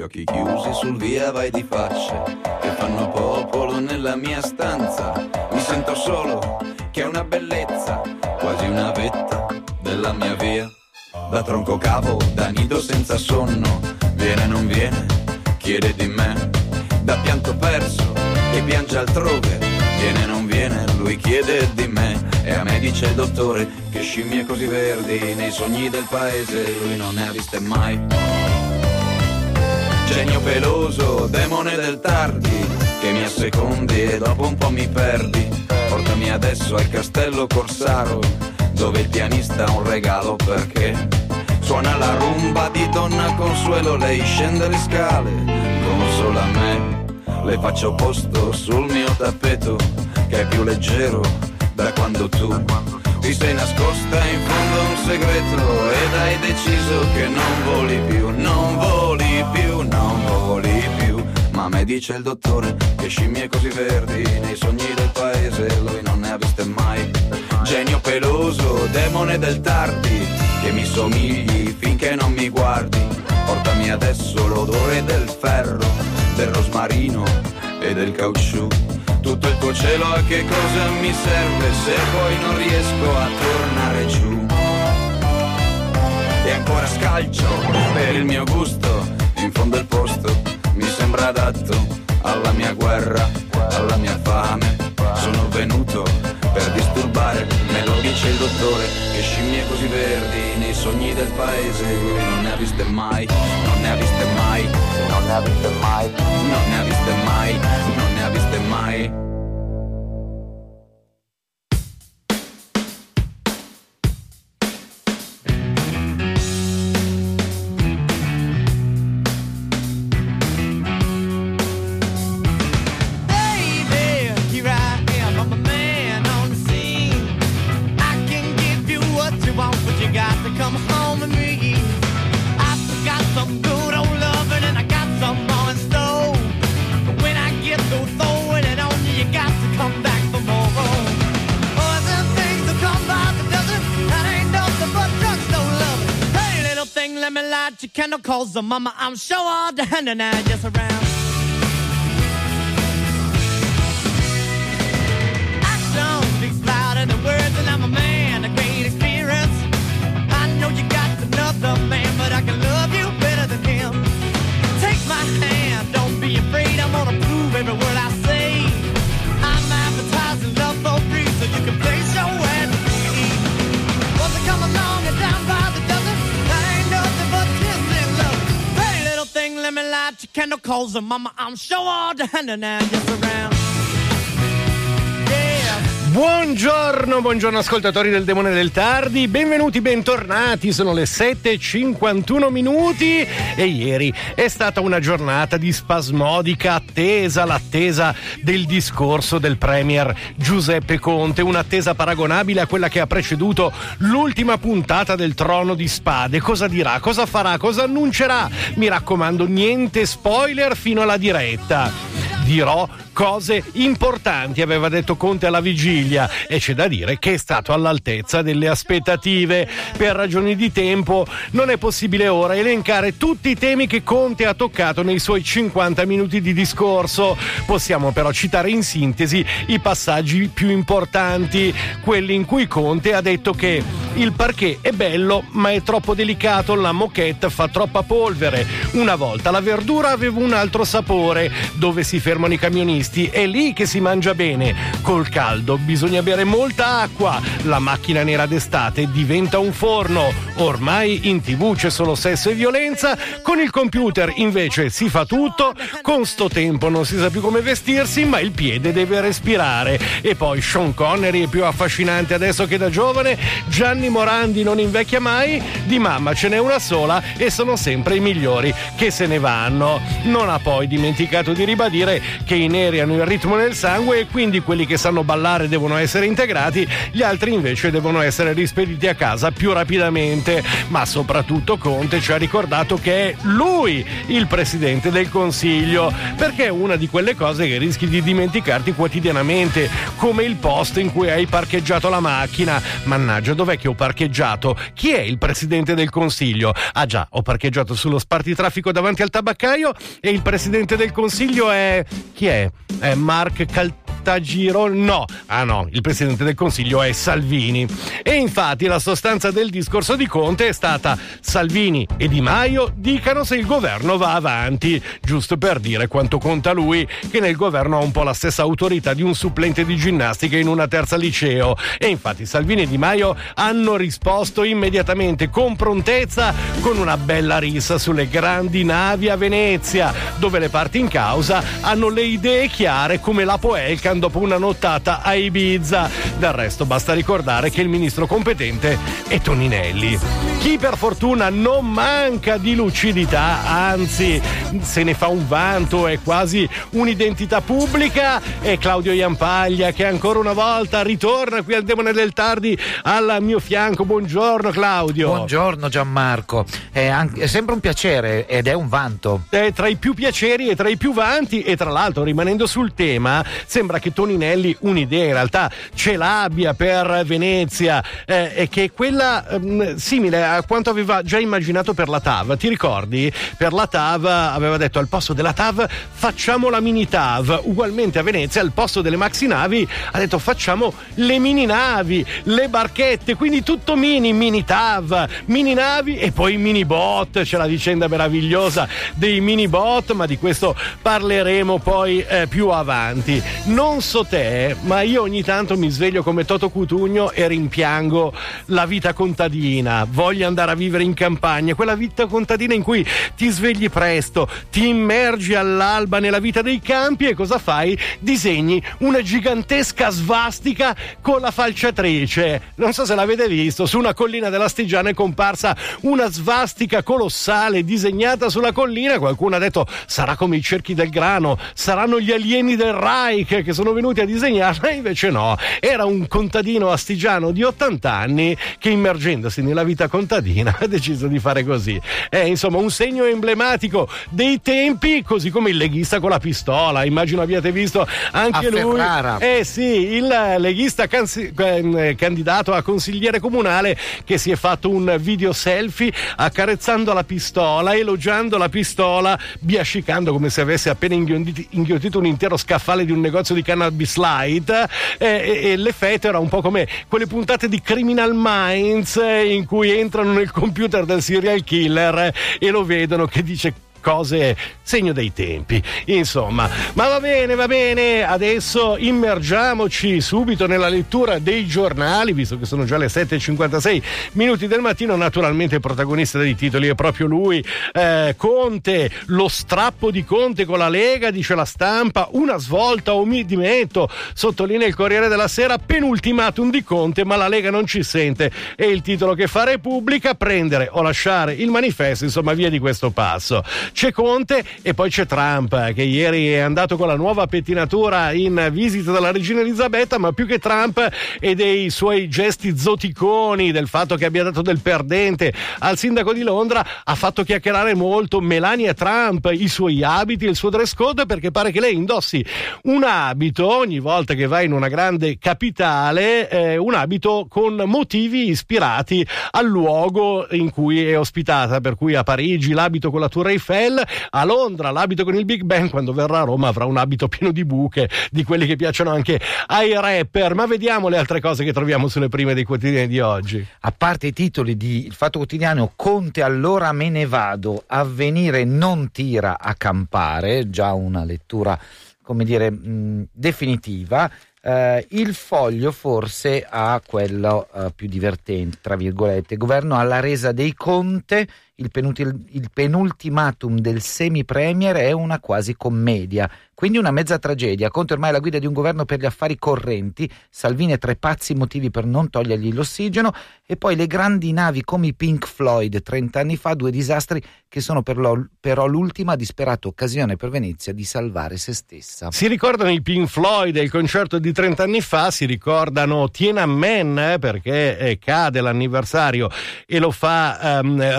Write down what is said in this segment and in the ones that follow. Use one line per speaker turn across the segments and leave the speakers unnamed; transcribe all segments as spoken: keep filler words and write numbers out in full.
occhi chiusi sul via vai di facce che fanno popolo nella mia stanza. Mi sento solo, che è una bellezza, quasi una vetta della mia via. Da tronco cavo, da nido senza sonno, viene non viene, chiede di me. Da pianto perso, che piange altrove, viene non viene, lui chiede di me. E a me dice il dottore che scimmie così verdi nei sogni del paese lui non ne ha viste mai. Genio peloso, demone del tardi, che mi assecondi e dopo un po' mi perdi. Portami adesso al castello Corsaro, dove il pianista ha un regalo perché suona la rumba di Donna Consuelo. Lei scende le scale come solo a me, le faccio posto sul mio tappeto che è più leggero da quando tu ti sei nascosta in fondo a un segreto ed hai deciso che non voli più, non voli più, non voli più. Ma a me dice il dottore che scimmie così verdi nei sogni del paese lui non ne ha viste mai. Genio peloso, demone del tardi, che mi somigli finché non mi guardi. Portami adesso l'odore del ferro, del rosmarino e del caucciù. Tutto il tuo cielo a che cosa mi serve se poi non riesco a tornare giù. E ancora scalcio per il mio gusto, in fondo il posto mi sembra adatto alla mia guerra, alla mia fame. Sono venuto per disturbare, me lo dice il dottore, che scimmie così verdi nei sogni del paese lui non ne ha viste mai, non ne ha viste mai, non ne ha viste mai, non ne ha viste mai, non ne ha viste mai.
Candle calls the mama, I'm sure all the hand and I just around. Action speaks louder than words, and I'm a man, a great experience. I know you got another man, but I can love you better than him. Take my hand, don't be afraid, I'm gonna prove every word I say. I'm advertising love for free, so you can place your ad free. Once I come along and down by the dozen, I ain't nothing but let me light your candle calls and mama, I'm sure all the hand and I just around.
Buongiorno, buongiorno ascoltatori del Demone del Tardi, benvenuti, bentornati, sono le sette e cinquantuno minuti e ieri è stata una giornata di spasmodica attesa, l'attesa del discorso del premier Giuseppe Conte, un'attesa paragonabile a quella che ha preceduto l'ultima puntata del Trono di Spade. Cosa dirà, cosa farà, cosa annuncerà? Mi raccomando, niente spoiler fino alla diretta. Dirò cose importanti, aveva detto Conte alla vigilia, e c'è da dire che è stato all'altezza delle aspettative. Per ragioni di tempo non è possibile ora elencare tutti i temi che Conte ha toccato nei suoi cinquanta minuti di discorso. Possiamo però citare in sintesi i passaggi più importanti, quelli in cui Conte ha detto che il parquet è bello ma è troppo delicato, la moquette fa troppa polvere, una volta la verdura aveva un altro sapore, dove si fermano i camionisti è lì che si mangia bene, col caldo bisogna bere molta acqua, la macchina nera d'estate diventa un forno, ormai in tv c'è solo sesso e violenza, con il computer invece si fa tutto, con sto tempo non si sa più come vestirsi ma il piede deve respirare. E poi Sean Connery è più affascinante adesso che da giovane, Gianni Morandi non invecchia mai, di mamma ce n'è una sola e sono sempre i migliori che se ne vanno. Non ha poi dimenticato di ribadire che i neri hanno il ritmo nel sangue e quindi quelli che sanno ballare devono essere integrati, gli altri invece devono essere rispediti a casa più rapidamente. Ma soprattutto Conte ci ha ricordato che è lui il presidente del Consiglio, perché è una di quelle cose che rischi di dimenticarti quotidianamente, come il posto in cui hai parcheggiato la macchina. Mannaggia, dov'è che ho parcheggiato. Chi è il presidente del Consiglio? Ah già, ho parcheggiato sullo spartitraffico davanti al tabaccaio e il presidente del Consiglio è... chi è? È Mark Caltagirone? No, ah no, il presidente del Consiglio è Salvini. E infatti la sostanza del discorso di Conte è stata: Salvini e Di Maio dicano se il governo va avanti, giusto per dire quanto conta lui, che nel governo ha un po' la stessa autorità di un supplente di ginnastica in una terza liceo. E infatti Salvini e Di Maio hanno risposto immediatamente con prontezza, con una bella rissa sulle grandi navi a Venezia, dove le parti in causa hanno le idee chiare come l'Apo Elkan dopo una nottata a Ibiza. Del resto basta ricordare che il ministro competente è Toninelli. Chi per fortuna non manca di lucidità, anzi se ne fa un vanto, è quasi un'identità pubblica, è Claudio Jampaglia, che ancora una volta ritorna qui al Demone del Tardi al mio fianco. Buongiorno Claudio.
Buongiorno Gianmarco, è, anche, è sempre un piacere ed è un vanto.
È tra i più piaceri e tra i più vanti, e tra l'altro, rimanendo sul tema, sembra che Toninelli un'idea in realtà ce l'abbia per Venezia, eh, e che è quella ehm, simile a quanto aveva già immaginato per la T A V. Ti ricordi? Per la T A V aveva detto: al posto della T A V facciamo la mini T A V. Ugualmente a Venezia, al posto delle maxi navi ha detto facciamo le mini navi, le barchette, quindi tutto mini, mini T A V, mini navi e poi mini bot. C'è la vicenda meravigliosa dei mini bot, ma di questo parleremo poi eh, più avanti. Non so te, ma io ogni tanto mi sveglio come Toto Cutugno e rimpiango la vita contadina. Voglio andare a vivere in campagna, quella vita contadina in cui ti svegli presto, ti immergi all'alba nella vita dei campi e cosa fai? Disegni una gigantesca svastica con la falciatrice. Non so se l'avete visto, su una collina dell'Astigiano è comparsa una svastica colossale disegnata sulla collina. Qualcuno ha detto sarà come i cerchi del grano, saranno gli alieni del Reich che sono venuti a disegnarla, invece no, era un contadino astigiano di ottanta anni che, immergendosi nella vita contadina, ha deciso di fare così. È insomma un segno emblematico dei tempi, così come il leghista con la pistola. Immagino abbiate visto anche
a
lui.
Ferrara.
Eh sì, il leghista cansi- candidato a consigliere comunale che si è fatto un video selfie accarezzando la pistola, elogiando la pistola, biascicando come se avesse appena inghiottito, inghiottito un intero scaffale di un negozio di cannabis light, eh, e, e l'effetto era un po' come quelle puntate di Criminal Minds eh, in cui entrano nel computer del serial killer eh, e lo vedono che dice cose segno dei tempi, insomma. Ma va bene, va bene, adesso immergiamoci subito nella lettura dei giornali, visto che sono già le sette e cinquantasei minuti del mattino. Naturalmente il protagonista dei titoli è proprio lui, eh, Conte, lo strappo di Conte con la Lega, dice La Stampa, una svolta o mi dimetto, sottolinea il Corriere della Sera, penultimatum di Conte ma la Lega non ci sente, è il titolo che fa Repubblica, prendere o lasciare il manifesto, insomma via di questo passo. C'è Conte e poi c'è Trump, che ieri è andato con la nuova pettinatura in visita dalla regina Elisabetta, ma più che Trump e dei suoi gesti zoticoni, del fatto che abbia dato del perdente al sindaco di Londra, ha fatto chiacchierare molto Melania Trump, i suoi abiti, il suo dress code, perché pare che lei indossi un abito ogni volta che va in una grande capitale, eh, un abito con motivi ispirati al luogo in cui è ospitata, per cui a Parigi l'abito con la Tour Eiffel, a Londra l'abito con il Big Ben, quando verrà a Roma avrà un abito pieno di buche, di quelli che piacciono anche ai rapper. Ma vediamo le altre cose che troviamo sulle prime dei quotidiani di oggi.
A parte i titoli di Il Fatto Quotidiano, Conte allora me ne vado, Avvenire non tira a campare, già una lettura come dire mh, definitiva. Uh, il Foglio forse ha quello uh, più divertente, tra virgolette, governo alla resa dei Conte, il, penulti- il penultimatum del semi-premier è una quasi commedia, quindi una mezza tragedia. Conte ormai è la guida di un governo per gli affari correnti, Salvini ha tre pazzi motivi per non togliergli l'ossigeno, e poi le grandi navi come i Pink Floyd trent'anni fa, due disastri che sono per lo, però l'ultima disperata occasione per Venezia di salvare se stessa.
Si ricordano i Pink Floyd e il concerto di trent'anni fa, si ricordano Tiananmen eh, perché eh, cade l'anniversario e lo fa um, Repubblica.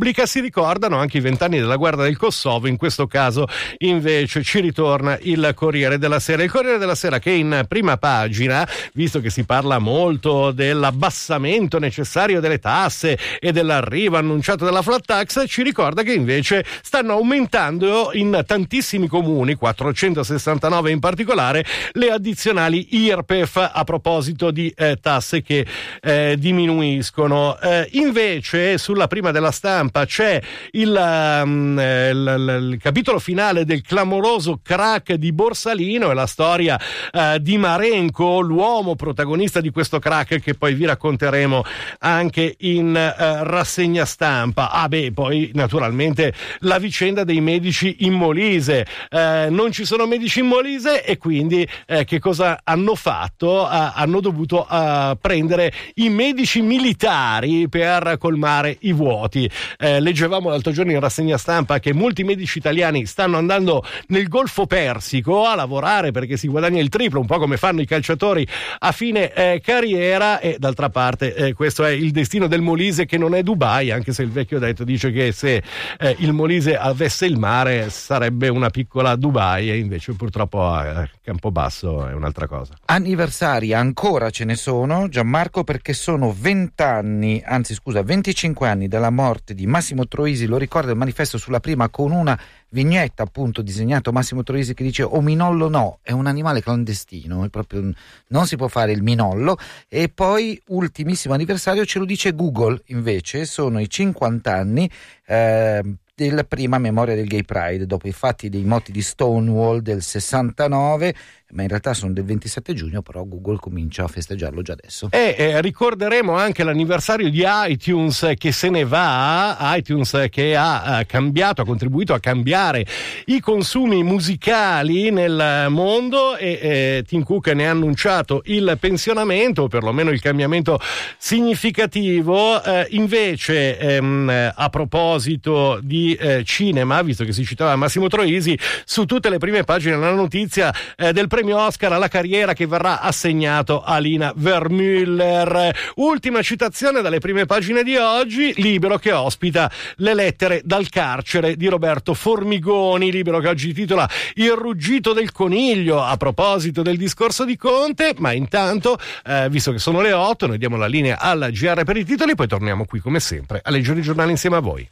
Repubblica. Si ricordano anche i vent'anni della guerra del Kosovo, in questo caso invece ci ritorna il Corriere della Sera. Il Corriere della Sera che in prima pagina, visto che si parla molto dell'abbassamento necessario delle tasse e dell'arrivo annunciato della flat tax, ci ricorda che invece stanno aumentando in tantissimi comuni, quattrocentosessantanove in particolare, le addizionali I R P E F a proposito di eh, tasse che eh, diminuiscono. Eh, invece sulla prima della stampa c'è il, um, il, il capitolo finale del clamoroso crack di Borsalino e la storia uh, di Marenco, l'uomo protagonista di questo crack, che poi vi racconteremo anche in uh, rassegna stampa. Ah beh, poi naturalmente la vicenda dei medici in Molise. Uh, non ci sono medici in Molise e quindi uh, che cosa hanno fatto? Uh, hanno dovuto uh, prendere i medici militari per colmare i vuoti. Uh, leggevamo l'altro giorno in rassegna stampa che molti medici italiani stanno andando nel Golfo Persico a lavorare perché si guadagna il triplo, un po' come fanno i calciatori a fine eh, carriera, e d'altra parte eh, questo è il destino del Molise, che non è Dubai, anche se il vecchio detto dice che se eh, il Molise avesse il mare sarebbe una piccola Dubai, e invece purtroppo a Campobasso è un'altra cosa.
Anniversari ancora ce ne sono, Gianmarco, perché sono vent'anni, anzi scusa, venticinque anni dalla morte di Massimo Troisi. Lo ricorda il manifesto sulla prima con una vignetta appunto disegnato Massimo Troisi che dice: ominollo no, è un animale clandestino, è proprio, non si può fare il minollo. E poi ultimissimo anniversario ce lo dice Google, invece sono i cinquanta anni eh, della prima memoria del Gay Pride, dopo i fatti dei motti di Stonewall del sessantanove, ma in realtà sono del ventisette giugno, però Google comincia a festeggiarlo già adesso.
E eh, ricorderemo anche l'anniversario di iTunes che se ne va, iTunes che ha eh, cambiato, ha contribuito a cambiare i consumi musicali nel mondo, e eh, Tim Cook ne ha annunciato il pensionamento, o perlomeno il cambiamento significativo. Eh, invece ehm, a proposito di eh, cinema, visto che si citava Massimo Troisi, su tutte le prime pagine la notizia eh, del premio Oscar alla carriera che verrà assegnato a Lina Vermüller. Ultima citazione dalle prime pagine di oggi, Libero che ospita le lettere dal carcere di Roberto Formigoni, Libero che oggi titola Il ruggito del coniglio, a proposito del discorso di Conte. Ma intanto, eh, visto che sono le otto, noi diamo la linea alla G R per i titoli, poi torniamo qui come sempre a leggere i giornali insieme a voi.